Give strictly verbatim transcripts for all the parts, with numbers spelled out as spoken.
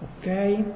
Okay,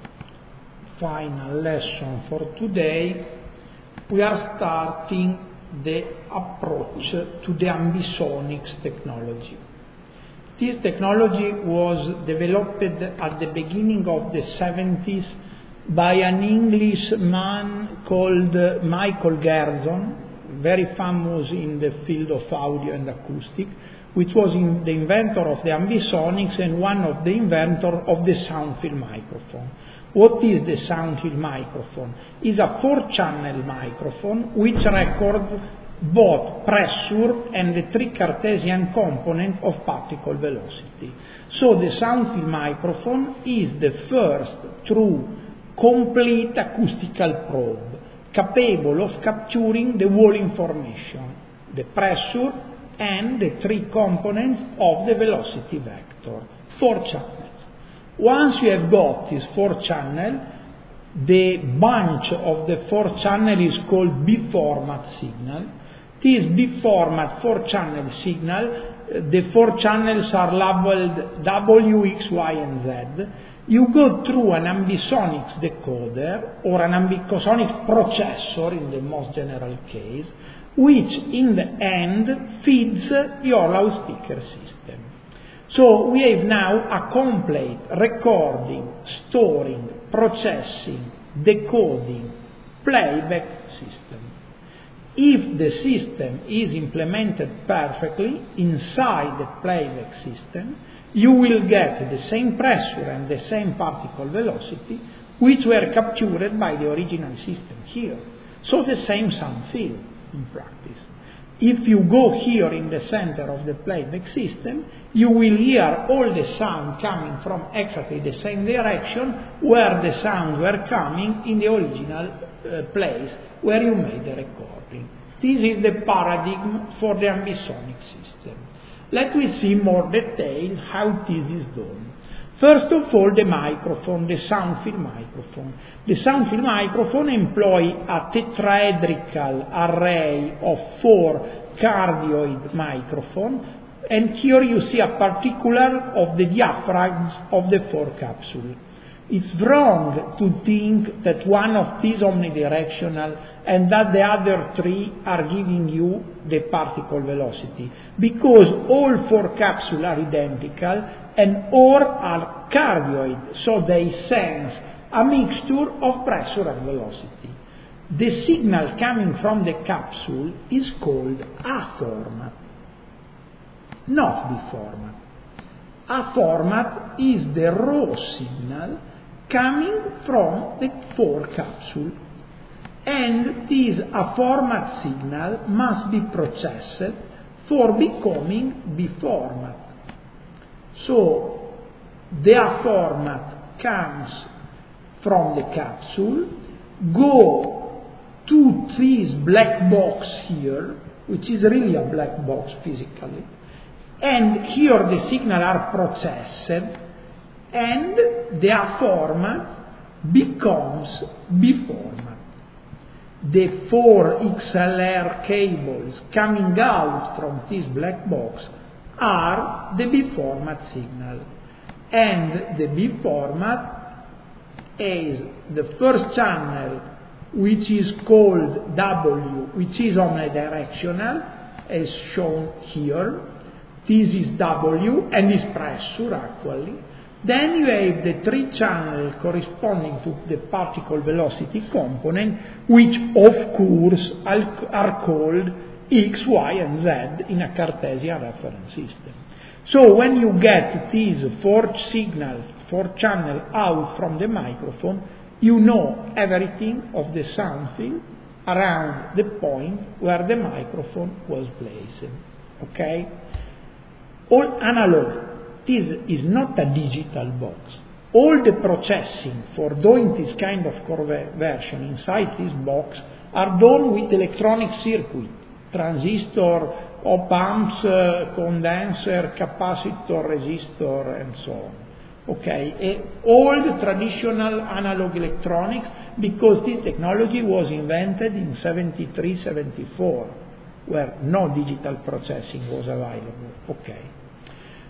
final lesson for today. We are starting the approach to the ambisonics technology. This technology was developed at the beginning of the seventies by an Englishman called Michael Gerson, very famous in the field of audio and acoustic, which was in the inventor of the ambisonics and one of the inventors of the sound field microphone. What is the sound field microphone? It's a four-channel microphone which records both pressure and the three Cartesian components of particle velocity. So the sound field microphone is the first true complete acoustical probe capable of capturing the whole information, the pressure and the three components of the velocity vector, four channels. Once you have got this four channel, the bunch of the four channel is called B-format signal. This B-format four channel signal, the four channels are labeled W, X, Y, and Z. You go through an ambisonics decoder or an ambisonics processor in the most general case, which in the end feeds your loudspeaker system. So we have now a complete recording, storing, processing, decoding, playback system. If the system is implemented perfectly inside the playback system, you will get the same pressure and the same particle velocity which were captured by the original system here. So the same sound field in practice. If you go here in the center of the playback system, you will hear all the sound coming from exactly the same direction where the sounds were coming in the original uh, place where you made the recording. This is the paradigm for the ambisonic system. Let me see more detail how this is done. First of all, the microphone, the sound field microphone. The sound field microphone employs a tetrahedral array of four cardioid microphones, and here you see a particular of the diaphragms of the four capsules. It's wrong to think that one of these omnidirectional and that the other three are giving you the particle velocity, because all four capsules are identical and all are cardioid, so they sense a mixture of pressure and velocity. The signal coming from the capsule is called A format, not B format. A format is the raw signal coming from the four capsules, and this A format signal must be processed for becoming B format. So the A format comes from the capsule, go to this black box here, which is really a black box physically, and here the signals are processed, and the A format becomes B format. The four X L R cables coming out from this black box are the B format signal, and the B format is the first channel, which is called W, which is omnidirectional, as shown here. This is W and is pressure actually. Then you have the three channels corresponding to the particle velocity component, which of course are called X, Y, and Z in a Cartesian reference system. So when you get these four signals, four channels out from the microphone, you know everything of the sound field around the point where the microphone was placed. Okay? All analog. This is not a digital box. All the processing for doing this kind of conversion inside this box are done with electronic circuit, transistor, op amps, uh, condenser, capacitor, resistor, and so on. Okay, and all the traditional analog electronics, because this technology was invented in seventy-three seventy-four, where no digital processing was available. Okay.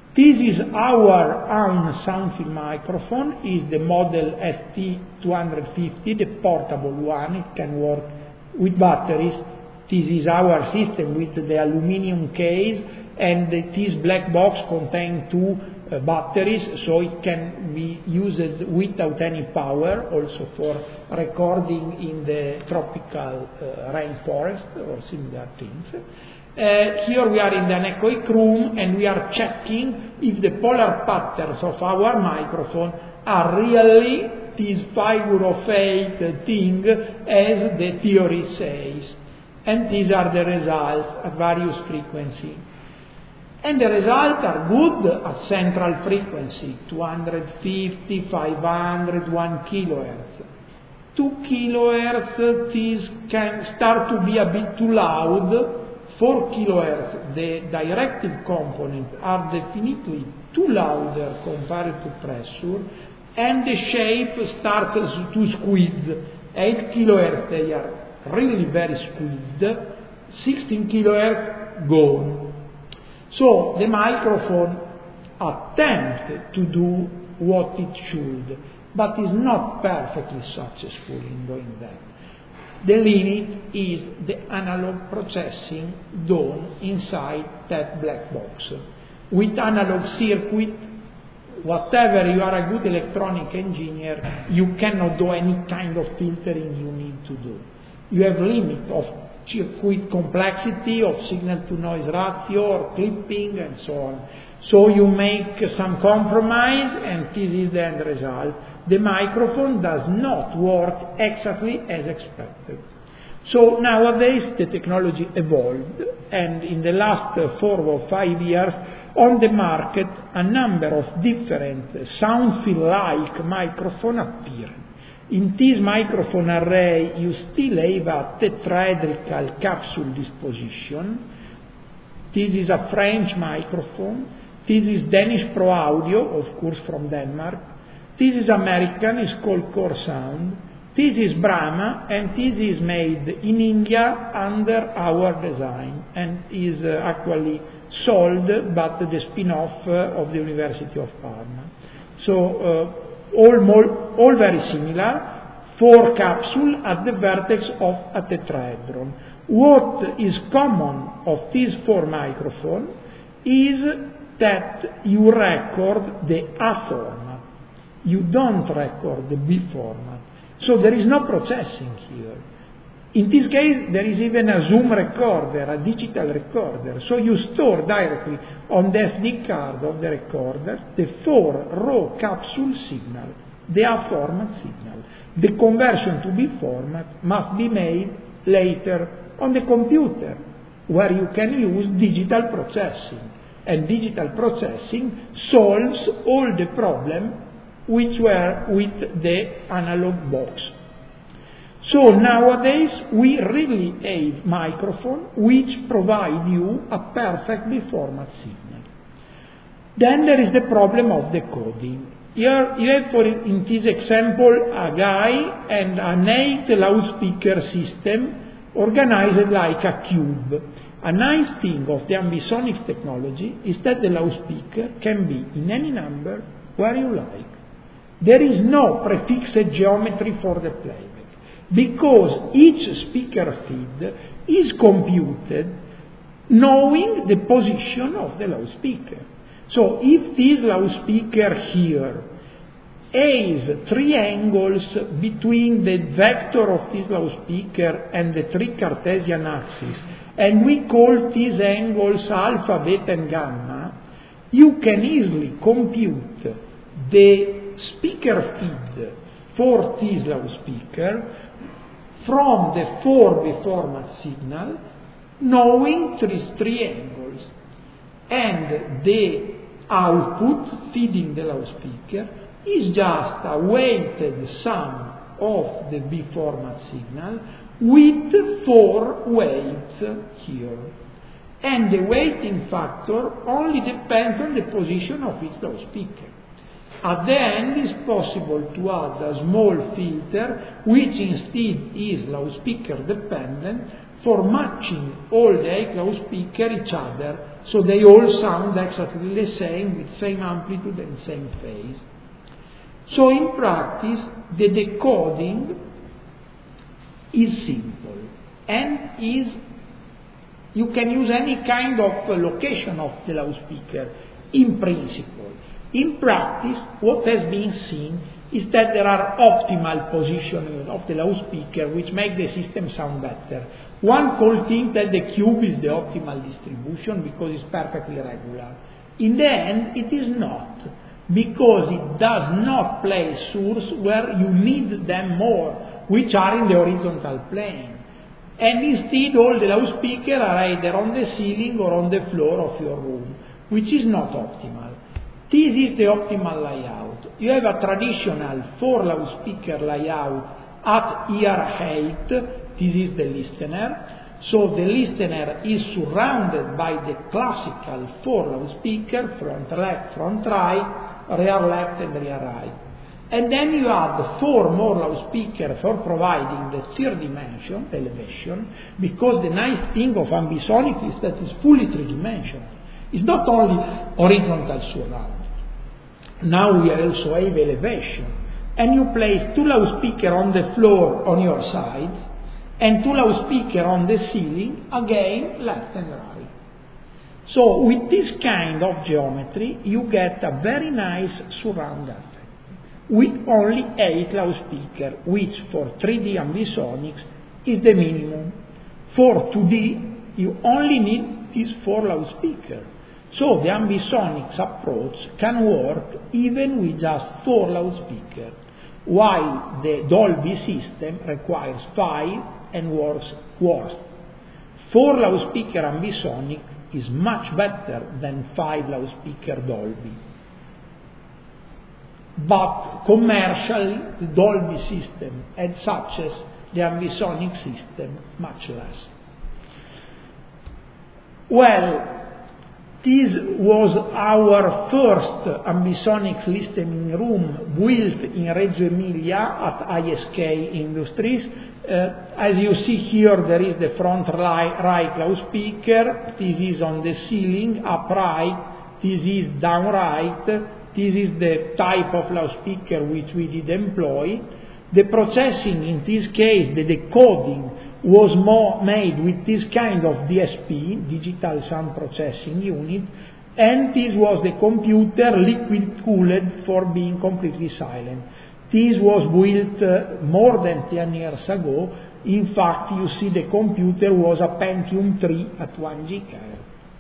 This is our own sound field microphone, is the model S T two fifty, the portable one. It can work with batteries. This is our system with the aluminium case, and this black box contains two uh, batteries, so it can be used without any power, also for recording in the tropical uh, rainforest or similar things. Uh, here we are in the anechoic room, and we are checking if the polar patterns of our microphone are really this figure of eight thing as the theory says. And these are the results at various frequencies. And the results are good at central frequency, two fifty, five hundred, one kilohertz. two kilohertz, this can start to be a bit too loud. four kilohertz, the directive components are definitely too louder compared to pressure, and the shape starts to squeeze. eight kilohertz, they are really very squeezed. sixteen kilohertz, gone. So the microphone attempts to do what it should, but is not perfectly successful in doing that. The limit is the analog processing done inside that black box. With analog circuit, whatever you are a good electronic engineer, you cannot do any kind of filtering you need to do. You have limit of circuit complexity, of signal to noise ratio, or clipping, and so on. So you make some compromise, and this is the end result. The microphone does not work exactly as expected. So nowadays the technology evolved, and in the last uh, four or five years on the market a number of different uh, sound field-like microphone appeared. In this microphone array you still have a tetraedrical capsule disposition. This is a French microphone. This is Danish Pro Audio, of course from Denmark. This is American, it's called Core Sound. This is Brahma, and this is made in India under our design, and is uh, actually sold, but the spin-off uh, of the University of Parma. So uh, all, more, all very similar, four capsules at the vertex of a tetrahedron. What is common of these four microphones is that you record the A format. You don't record the B format. So there is no processing here. In this case, there is even a zoom recorder, a digital recorder. So you store directly on the S D card of the recorder the four raw capsule signal, the A format signal. The conversion to B format must be made later on the computer, where you can use digital processing. And digital processing solves all the problems which were with the analog box. So nowadays we really have microphone which provide you a perfect B-format signal. Then there is the problem of decoding. Here you have, for in this example, a guy and an eight loudspeaker system organized like a cube. A nice thing of the ambisonics technology is that the loudspeaker can be in any number where you like. There is no prefixed geometry for the playback, because each speaker feed is computed knowing the position of the loudspeaker. So if this loudspeaker here has three angles between the vector of this loudspeaker and the three Cartesian axes, and we call these angles alpha, beta, and gamma, you can easily compute the speaker feed for this loudspeaker from the four B format signal, knowing these three angles, and the output feeding the loudspeaker is just a weighted sum of the B format signal with four weights here. And the weighting factor only depends on the position of its loudspeaker. At the end, it is possible to add a small filter, which instead is loudspeaker dependent, for matching all the eight loudspeakers each other, so they all sound exactly the same, with same amplitude and same phase. So in practice, the decoding is simple and is you can use any kind of location of the loudspeaker in principle. In practice, what has been seen is that there are optimal positioning of the loudspeaker which make the system sound better. One could think that the cube is the optimal distribution because it's perfectly regular. In the end, it is not, because it does not place source where you need them more, which are in the horizontal plane. And instead, all the loudspeakers are either on the ceiling or on the floor of your room, which is not optimal. This is the optimal layout. You have a traditional four loudspeaker layout at ear height. This is the listener. So the listener is surrounded by the classical four loudspeaker, front left, front right, rear left and rear right. And then you add four more loudspeakers for providing the third dimension, elevation, because the nice thing of ambisonic is that it's fully three-dimensional. It's not only horizontal surround. Now we also have elevation. And you place two loudspeakers on the floor on your side, and two loudspeakers on the ceiling, again, left and right. So with this kind of geometry, you get a very nice surround effect, with only eight loudspeakers, which for three D ambisonics is the minimum. For two D, you only need these four loudspeakers. So the ambisonics approach can work even with just four loudspeakers, while the Dolby system requires five and works worse. Four loudspeaker ambisonic is much better than five loudspeaker Dolby. But commercially, the Dolby system, and such as the ambisonic system, much less. Well, this was our first ambisonics listening room built in Reggio Emilia at I S K Industries. Uh, as you see here, there is the front right loudspeaker. This is on the ceiling, upright. This is down right. This is the type of loudspeaker which we did employ. The processing, in this case, the decoding, was more made with this kind of D S P, Digital Sound Processing Unit, and this was the computer liquid cooled for being completely silent. This was built uh, more than ten years ago. In fact, you see the computer was a Pentium three at one gigahertz.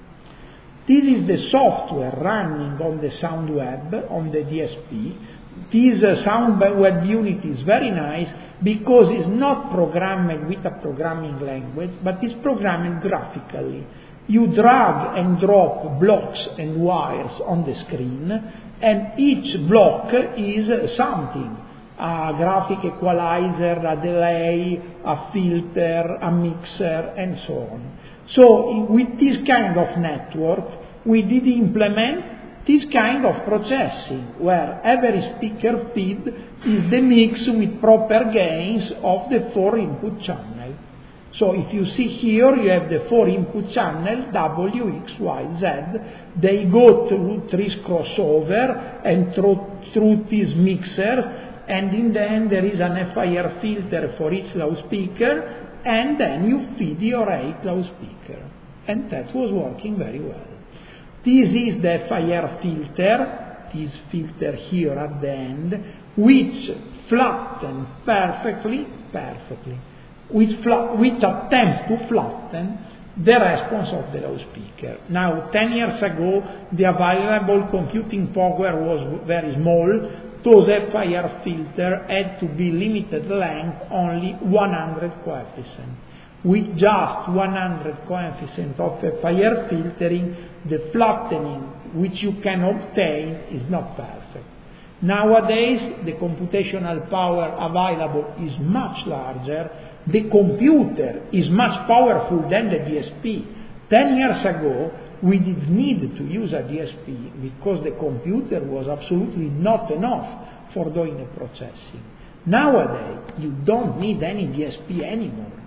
This is the software running on the SoundWeb, on the D S P. This uh, SoundWeb unit is very nice because it's not programmed with a programming language, but it's programmed graphically. You drag and drop blocks and wires on the screen, and each block is something. A graphic equalizer, a delay, a filter, a mixer, and so on. So with this kind of network, we did implement this kind of processing, where every speaker feed is the mix with proper gains of the four input channels. So if you see here, you have the four input channels, W, X, Y, Z. They go through three crossover and through, through these mixers, and in the end there is an F I R filter for each loudspeaker, and then you feed your eight loudspeaker. And that was working very well. This is the F I R filter, this filter here at the end, which flattens perfectly, perfectly, which, flat, which attempts to flatten the response of the loudspeaker. Now, ten years ago, the available computing power was very small. Those F I R filters had to be limited length, only one hundred coefficient. With just one hundred coefficient of F I R filtering, the flattening which you can obtain is not perfect. Nowadays, the computational power available is much larger. The computer is much powerful than the D S P. Ten years ago, we did need to use a D S P because the computer was absolutely not enough for doing the processing. Nowadays, you don't need any D S P anymore.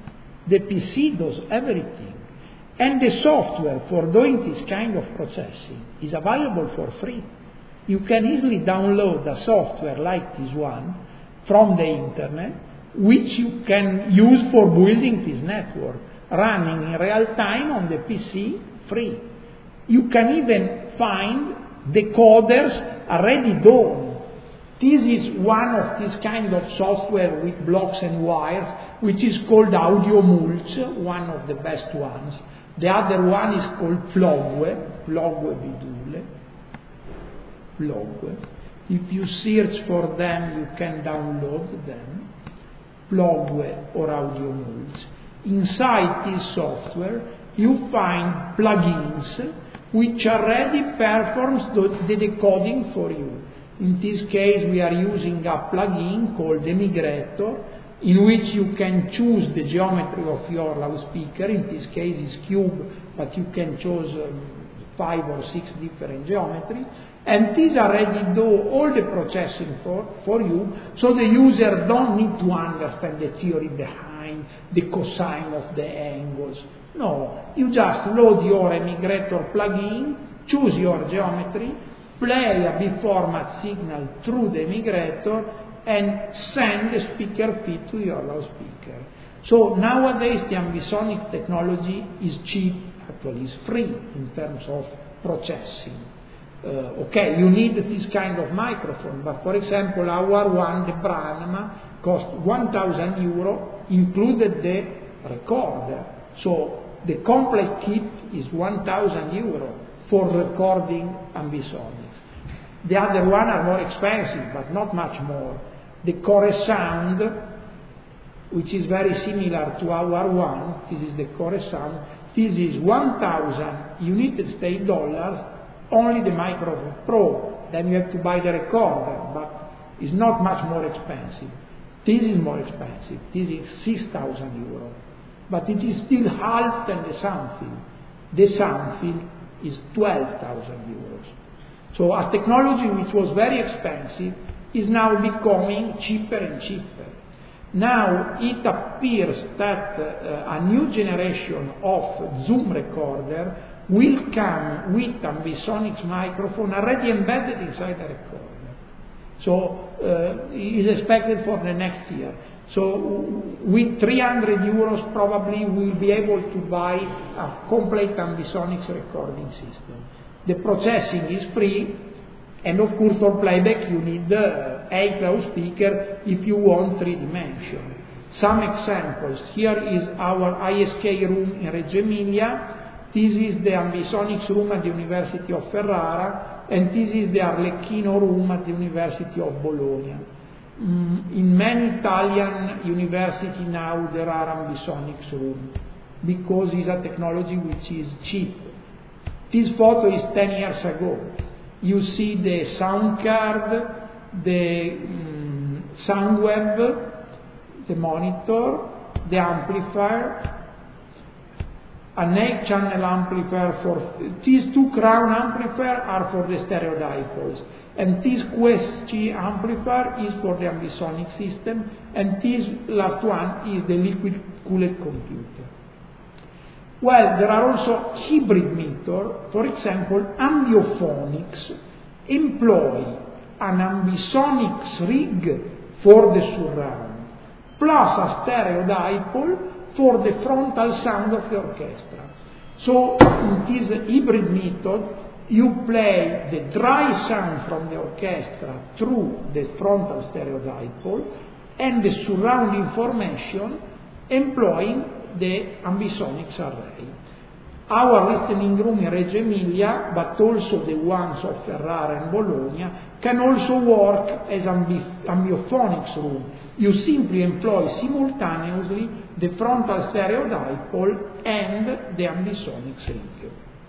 The P C does everything. And the software for doing this kind of processing is available for free. You can easily download a software like this one from the internet, which you can use for building this network, running in real time on the P C, free. You can even find decoders already done. This is one of these kind of software with blocks and wires, which is called Audio Mulch, one of the best ones. The other one is called Plogue, Plogue Bidule, Plogue. If you search for them, you can download them, Plogue or Audio Mulch. Inside this software, you find plugins which already performs the, the decoding for you. In this case, we are using a plugin called Emigrator, in which you can choose the geometry of your loudspeaker. In this case, it's cube, but you can choose um, five or six different geometries. And these already do all the processing for, for you, so the user don't need to understand the theory behind the cosine of the angles. No, you just load your Emigrator plugin, choose your geometry, play a B-format signal through the Emigrator, and send the speaker feed to your loudspeaker. So nowadays the ambisonics technology is cheap, actually it's free in terms of processing. Uh, okay, you need this kind of microphone, but for example our one, the Brahma, cost one thousand euro, included the recorder. So the complete kit is one thousand euro for recording ambisonics. The other one are more expensive, but not much more. The Core Sound, which is very similar to our one, this is the Core Sound, this is one thousand United States dollars, only the microphone Pro. Then you have to buy the recorder, but it's not much more expensive. This is more expensive, this is six thousand euro. But it is still half than the Soundfield. The Soundfield is twelve thousand euros. So a technology which was very expensive is now becoming cheaper and cheaper. Now it appears that uh, a new generation of Zoom recorder will come with ambisonics microphone already embedded inside the recorder. So uh, it is expected for the next year. So with three hundred euros probably we will be able to buy a complete ambisonics recording system. The processing is free, and of course for playback you need uh, eight loudspeaker if you want three dimension. Some examples. Here is our I S K room in Reggio Emilia. This is the ambisonics room at the University of Ferrara, and this is the Arlecchino room at the University of Bologna. Mm, in many Italian universities now there are ambisonics rooms, because it's a technology which is cheap. This photo is ten years ago. You see the sound card, the um, sound web, the monitor, the amplifier, an eight channel amplifier for, these two crown amplifiers are for the stereo dipoles, and this Quest G amplifier is for the ambisonic system, and this last one is the liquid cooled computer. Well, there are also hybrid meters. For example, Ambiophonics employ an ambisonics rig for the surround, plus a stereo dipole for the frontal sound of the orchestra. So in this hybrid method, you play the dry sound from the orchestra through the frontal stereo dipole and the surround information employing the ambisonics array. Our listening room in Reggio Emilia, but also the ones of Ferrara and Bologna, can also work as ambi- ambiophonics room. You simply employ simultaneously the frontal stereo dipole and the ambisonics rig.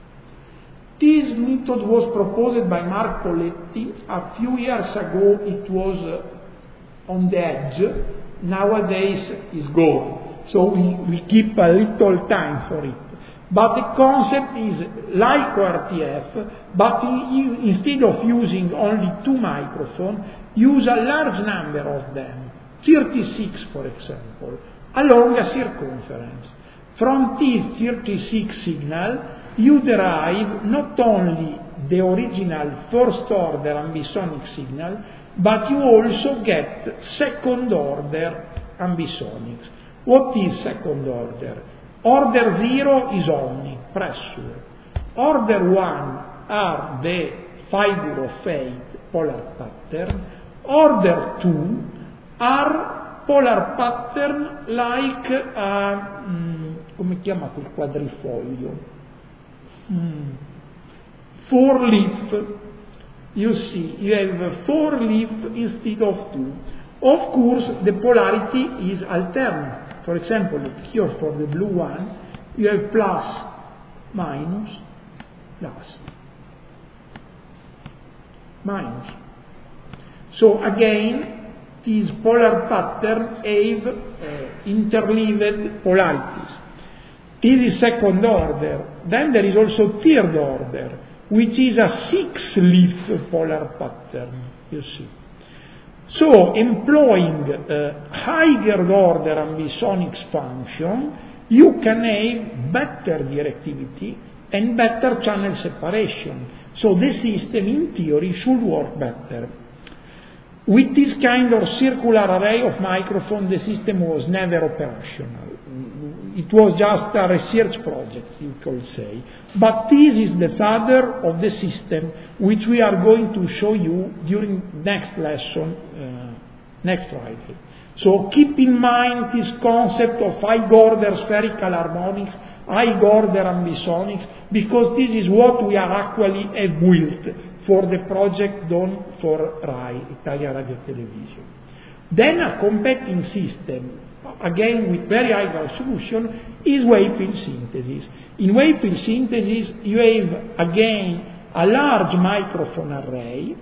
This method was proposed by Mark Poletti. A few years ago it was uh, on the edge, nowadays it's gone. So we, we keep a little time for it. But the concept is like O R T F, but in, instead of using only two microphones, use a large number of them, thirty-six for example, along a circumference. From this thirty-six signal, you derive not only the original first order ambisonic signal, but you also get second order ambisonics. What is second order? Order zero is omni, pressure. Order one are the figure of eight polar pattern. Order two are polar pattern like a, mm, come chiamato il quadrifoglio? Mm. Four leaf. You see, you have four leaf instead of two. Of course, the polarity is alternate. For example, here for the blue one, you have plus, minus, plus, minus. So again, this polar pattern have uh, interleaved polarities. This is second order. Then there is also third order, which is a six-leaf polar pattern, you see. So, employing uh, higher order ambisonics function, you can have better directivity and better channel separation. So the system, in theory, should work better. With this kind of circular array of microphones, the system was never operational. It was just a research project, you could say. But this is the father of the system, which we are going to show you during next lesson, uh, next Friday. So keep in mind this concept of high-order spherical harmonics, high-order ambisonics, because this is what we are actually have built for the project done for R A I, Italian Radio Television. Then a competing system, again with very high resolution, is wave-field synthesis. In wave-field synthesis, you have again a large microphone array,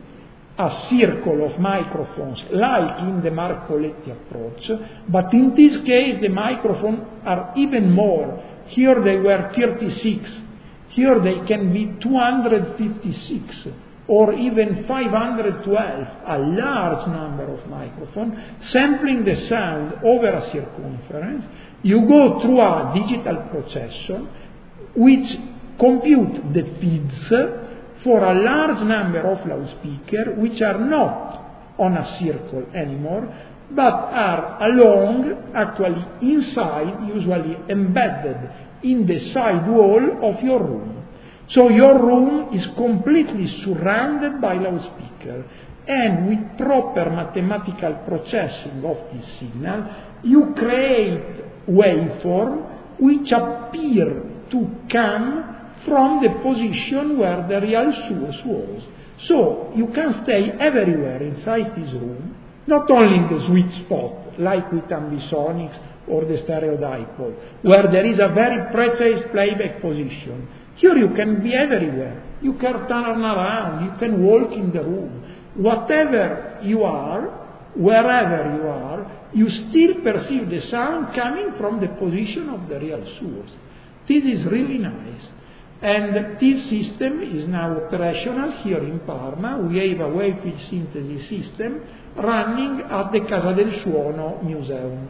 a circle of microphones like in the Marcoletti approach, but in this case the microphones are even more. Here they were thirty-six, here they can be two hundred fifty-six or even five hundred twelve, a large number of microphones, sampling the sound over a circumference. You go through a digital processor which compute the feeds for a large number of loudspeakers which are not on a circle anymore, but are along, actually inside, usually embedded in the side wall of your room. So your room is completely surrounded by loudspeakers, and with proper mathematical processing of this signal, you create waveforms which appear to come from the position where the real source was. So you can stay everywhere inside this room, not only in the sweet spot, like with ambisonics or the stereo dipole, where there is a very precise playback position. Here you can be everywhere. You can turn around, you can walk in the room. Whatever you are, wherever you are, you still perceive the sound coming from the position of the real source. This is really nice. And this system is now operational here in Parma. We have a wave-field synthesis system running at the Casa del Suono Museum.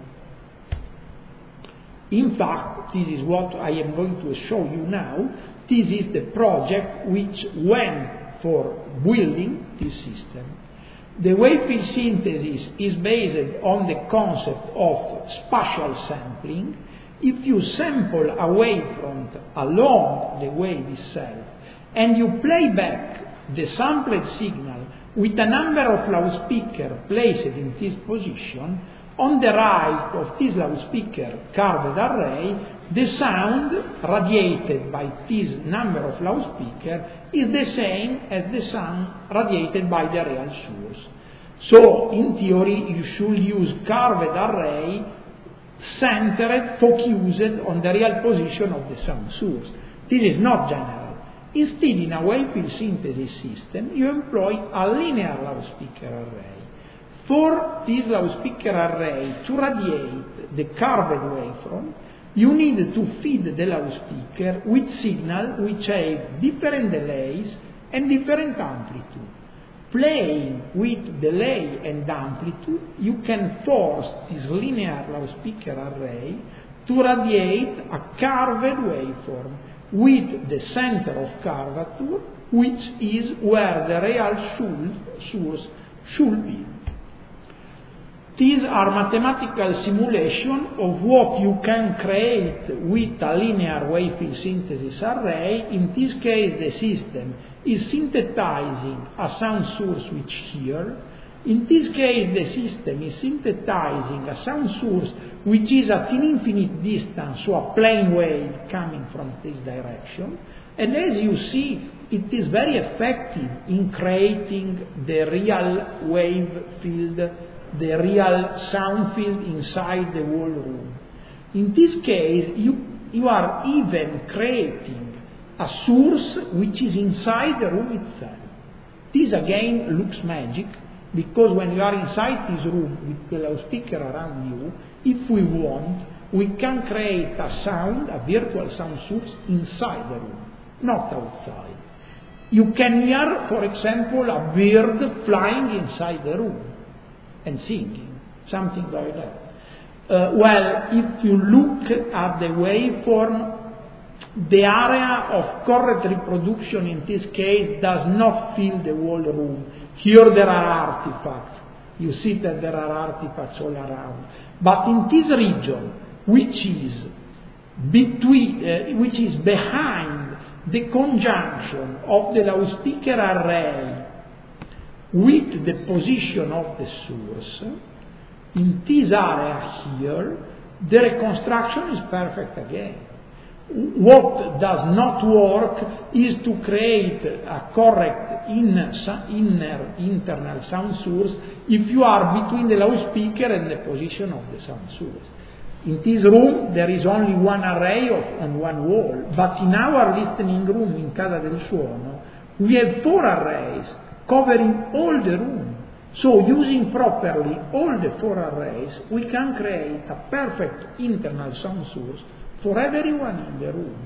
In fact, this is what I am going to show you now. This is the project which went for building this system. The wave-field synthesis is based on the concept of spatial sampling. If you sample a wavefront along the wave itself, and you play back the sampled signal with a number of loudspeakers placed in this position, on the right of this loudspeaker curved array, the sound radiated by this number of loudspeakers is the same as the sound radiated by the real source. So, in theory, you should use curved array centered, focused on the real position of the sound source. This is not general. Instead, in a wave-field synthesis system, you employ a linear loudspeaker array. For this loudspeaker array to radiate the curved waveform, you need to feed the loudspeaker with signals which have different delays and different amplitude. playing with delay and amplitude, you can force this linear loudspeaker array to radiate a curved waveform with the center of curvature, which is where the real source should be. These are mathematical simulations of what you can create with a linear wave-field synthesis array. In this case, the system is synthesizing a sound source which here. In this case, the system is synthesizing a sound source which is at an infinite distance, so a plane wave coming from this direction. And as you see, it is very effective in creating the real wave field, the real sound field inside the whole room. In this case, you, you are even creating a source which is inside the room itself. This again looks magic, because when you are inside this room with the loudspeaker around you, if we want, we can create a sound, a virtual sound source inside the room, not outside. You can hear, for example, a bird flying inside the room and singing, something like that. Uh, well, if you look at the waveform, the area of correct reproduction in this case does not fill the whole room. Here there are artifacts. You see that there are artifacts all around. But in this region, which is between, uh, which is behind the conjunction of the loudspeaker array with the position of the source, in this area here, the reconstruction is perfect again. What does not work is to create a correct inner, inner internal sound source if you are between the loudspeaker and the position of the sound source. In this room there is only one array of, on one wall, but in our listening room in Casa del Suono we have four arrays covering all the room. So using properly all the four arrays, we can create a perfect internal sound source for everyone in the room.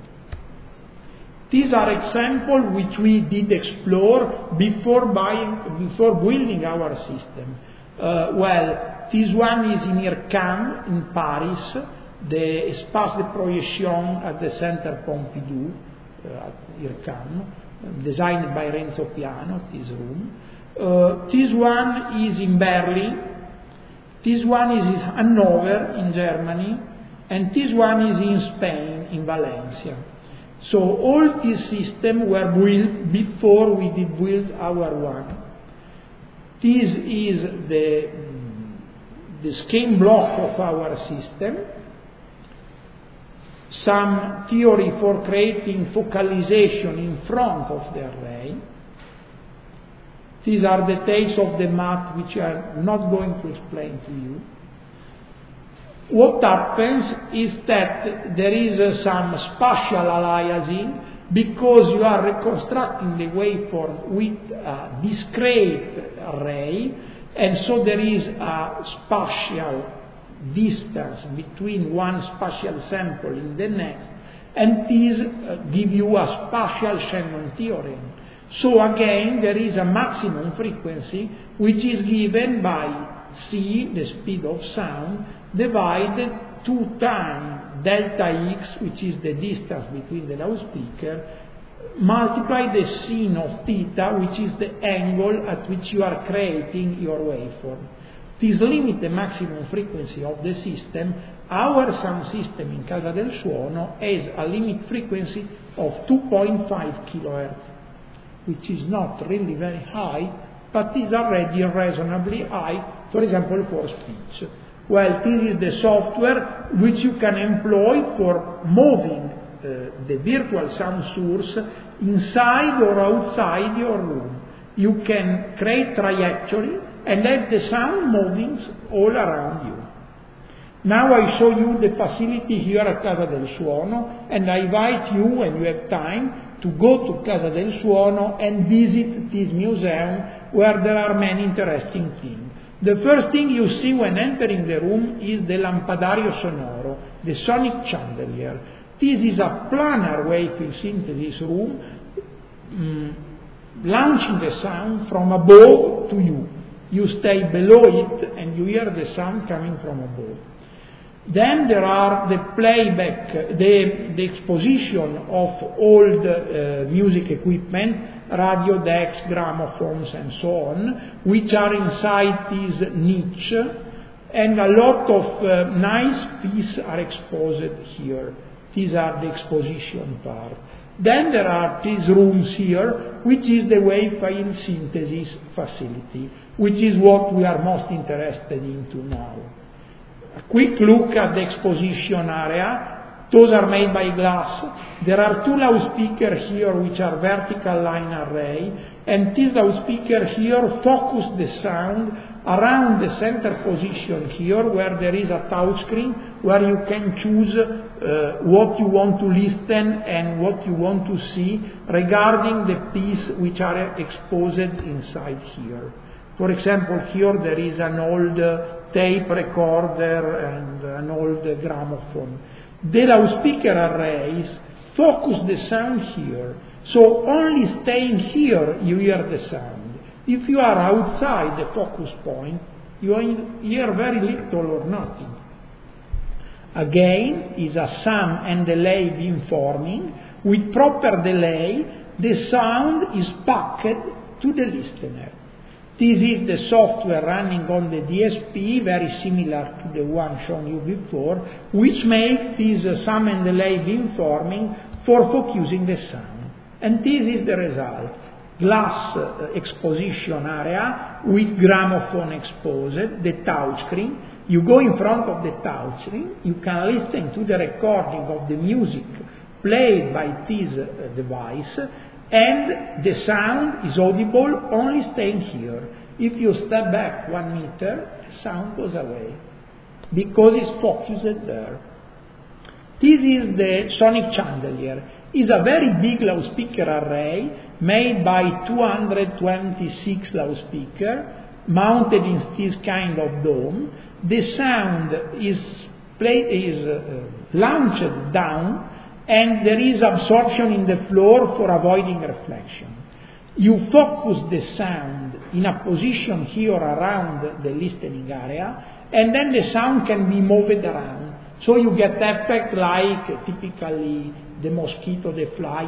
These are examples which we did explore before buying, before building our system. Uh, well, this one is in IRCAM in Paris, the Espace de Projection at the Centre Pompidou uh, at IRCAM, designed by Renzo Piano, this room. Uh, this one is in Berlin, this one is in Hanover in Germany, and this one is in Spain, in Valencia. So all these systems were built before we did build our one. This is the, the scheme block of our system. Some theory for creating focalization in front of the array. These are details of the math which I am not going to explain to you. What happens is that there is uh, some spatial aliasing because you are reconstructing the waveform with a discrete array, and so there is a spatial distance between one spatial sample and the next, and this uh, gives you a spatial Shannon theorem. So again, there is a maximum frequency which is given by c, the speed of sound, divided two times delta x, which is the distance between the loudspeaker, multiply the sin of theta, which is the angle at which you are creating your waveform. This limits the maximum frequency of the system. Our sound system in Casa del Suono has a limit frequency of two point five kilohertz, which is not really very high, but is already reasonably high, for example, for speech. Well, this is the software which you can employ for moving uh, the virtual sound source inside or outside your room. You can create trajectory and have the sound moving all around you. Now I show you the facility here at Casa del Suono, and I invite you, when you have time, to go to Casa del Suono and visit this museum where there are many interesting things. The first thing you see when entering the room is the lampadario sonoro, the sonic chandelier. This is a planar wave-field synthesis room, um, launching the sound from above to you. You stay below it and you hear the sound coming from above. Then there are the playback, the, the exposition of old uh, music equipment, radio decks, gramophones and so on, which are inside this niche, and a lot of uh, nice pieces are exposed here. These are the exposition part. Then there are these rooms here, which is the wave-field synthesis facility, which is what we are most interested into now. A quick look at the exposition area. Those are made by glass. There are two loudspeakers here which are vertical line array, and this loudspeaker here focus the sound around the center position here where there is a touchscreen where you can choose uh, what you want to listen and what you want to see regarding the piece which are exposed inside here. For example, here there is an old uh, tape recorder and an old uh, gramophone. The loudspeaker arrays focus the sound here, so only staying here you hear the sound. If you are outside the focus point, you hear very little or nothing. Again, is a sum and delay beamforming. With proper delay, the sound is packed to the listener. This is the software running on the D S P, very similar to the one shown you before, which makes this uh, sum and delay beamforming for focusing the sound. And this is the result. Glass uh, exposition area with gramophone exposed, the touchscreen. You go in front of the touchscreen, you can listen to the recording of the music played by this uh, device, and the sound is audible only staying here. If you step back one meter, the sound goes away because it's focused there. This is the sonic chandelier. It's a very big loudspeaker array made by two hundred twenty-six loudspeakers mounted in this kind of dome. The sound is, play, is uh, launched down, and there is absorption in the floor for avoiding reflection. You focus the sound in a position here around the listening area, and then the sound can be moved around. So you get effect like uh, typically the mosquito, the fly,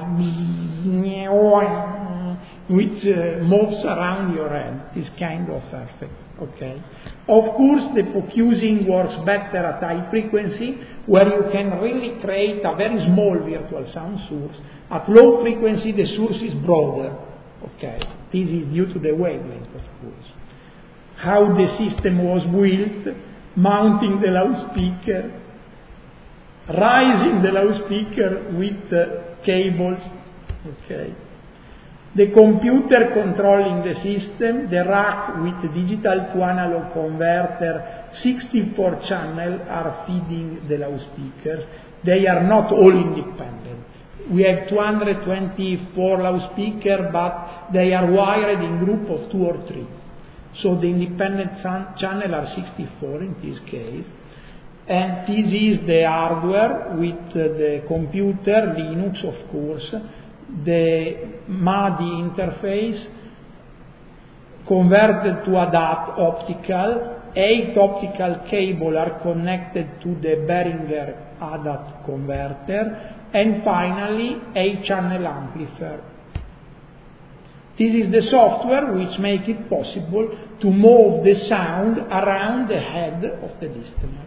which uh, moves around your head, this kind of effect. Okay. Of course, the focusing works better at high frequency, where you can really create a very small virtual sound source. At low frequency, the source is broader. Okay. This is due to the wavelength, of course. How the system was built, mounting the loudspeaker, rising the loudspeaker with uh, cables. Okay. The computer controlling the system, the rack with the digital to analog converter, sixty-four channel are feeding the loudspeakers. They are not all independent. We have two hundred twenty-four loudspeakers, but they are wired in group of two or three. So the independent channel are sixty-four in this case. And this is the hardware with uh, the computer, Linux of course, the M A D I interface, converted to A D A T optical. Eight optical cables are connected to the Behringer A D A T converter, and finally a channel amplifier. This is the software which makes it possible to move the sound around the head of the listener.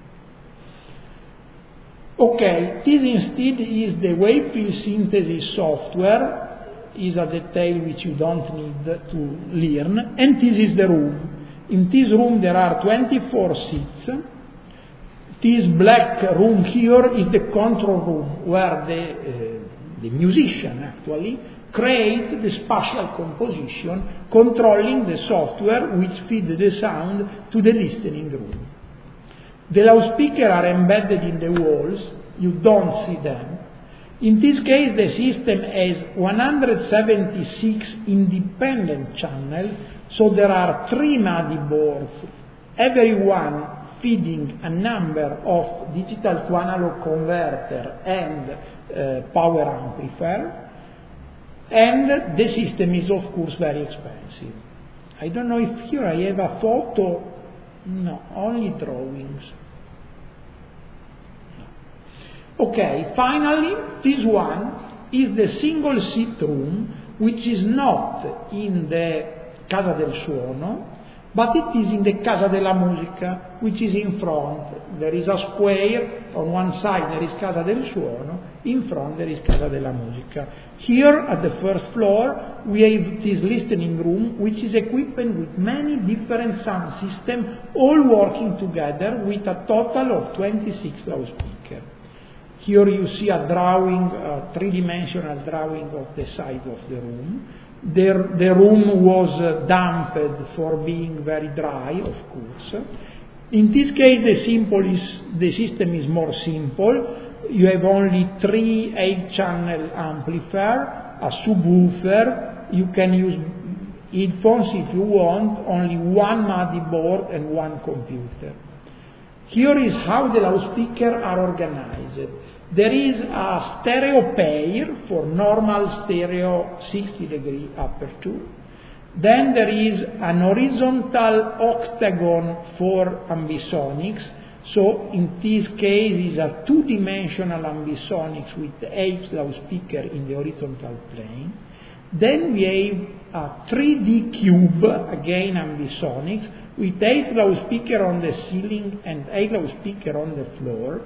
Okay, this instead is the wave-field synthesis software, is a detail which you don't need to learn, and this is the room. In this room there are twenty-four seats. This black room here is the control room, where the, uh, the musician actually creates the spatial composition, controlling the software which feeds the sound to the listening room. The loudspeakers are embedded in the walls, you don't see them. In this case, the system has one hundred seventy-six independent channels, so there are three M A D I boards, every one feeding a number of digital to analog converter and uh, power amplifier. and the system is of course very expensive. I don't know if here I have a photo. No, only drawings. No. Okay, finally, this one is the single seat room, which is not in the Casa del Suono, but it is in the Casa della Musica, which is in front. There is a square, on one side there is Casa del Suono, in front there is Casa della Musica. Here at the first floor we have this listening room, which is equipped with many different sound systems, all working together with a total of twenty-six loudspeakers. Here you see a drawing, a three-dimensional drawing of the size of the room. The, the room was uh, damped for being very dry, of course. In this case, the, simple is, the system is more simple. You have only three eight-channel amplifier, a subwoofer. You can use headphones if you want, only one MADI board and one computer. Here is how the loudspeakers are organized. There is a stereo pair for normal stereo sixty degree aperture. Then there is an horizontal octagon for ambisonics. So in this case is a two-dimensional ambisonics with eight loudspeakers in the horizontal plane. Then we have a three D cube, again ambisonics, with eight loudspeakers on the ceiling and eight loudspeakers on the floor.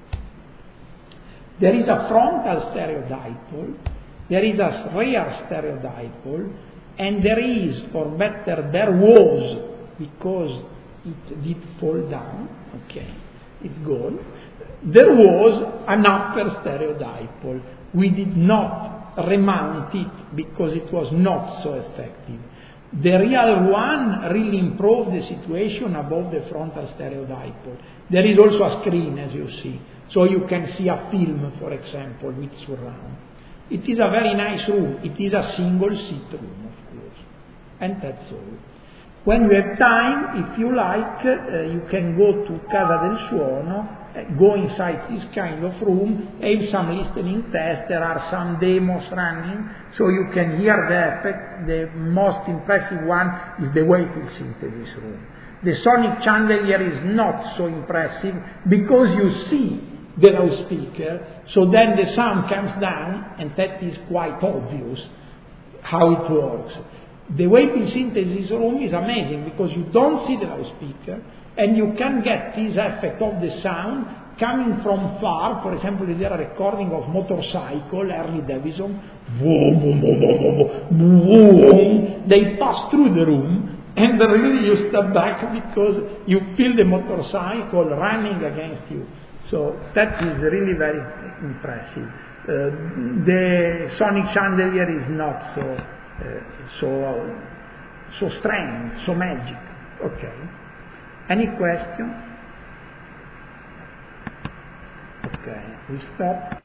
There is a frontal stereo dipole, there is a rear stereo dipole, and there is, or better, there was, because it did fall down, okay, it's gone, there was an upper stereo dipole. We did not remount it because it was not so effective. The real one really improved the situation above the frontal stereo dipole. There is also a screen, as you see, so you can see a film, for example, with surround. It is a very nice room. It is a single seat room, of course. And that's all. When you have time, if you like, uh, you can go to Casa del Suono, uh, go inside this kind of room, have some listening tests. There are some demos running, so you can hear the effect. The most impressive one is the Wayfield synthesis room. The sonic chandelier is not so impressive because you see the loudspeaker, so then the sound comes down, and that is quite obvious how it works. The Wayfield synthesis room is amazing because you don't see the loudspeaker, and you can get this effect of the sound coming from far. For example, there are a recording of motorcycle, Harley Davidson, boom, boom, boom, boom, boom, boom. They pass through the room, and really you step back because you feel the motorcycle running against you. So that is really very impressive. Uh, the sonic chandelier is not so uh, so so strange, so magic. Okay. Any question? Okay, we stop.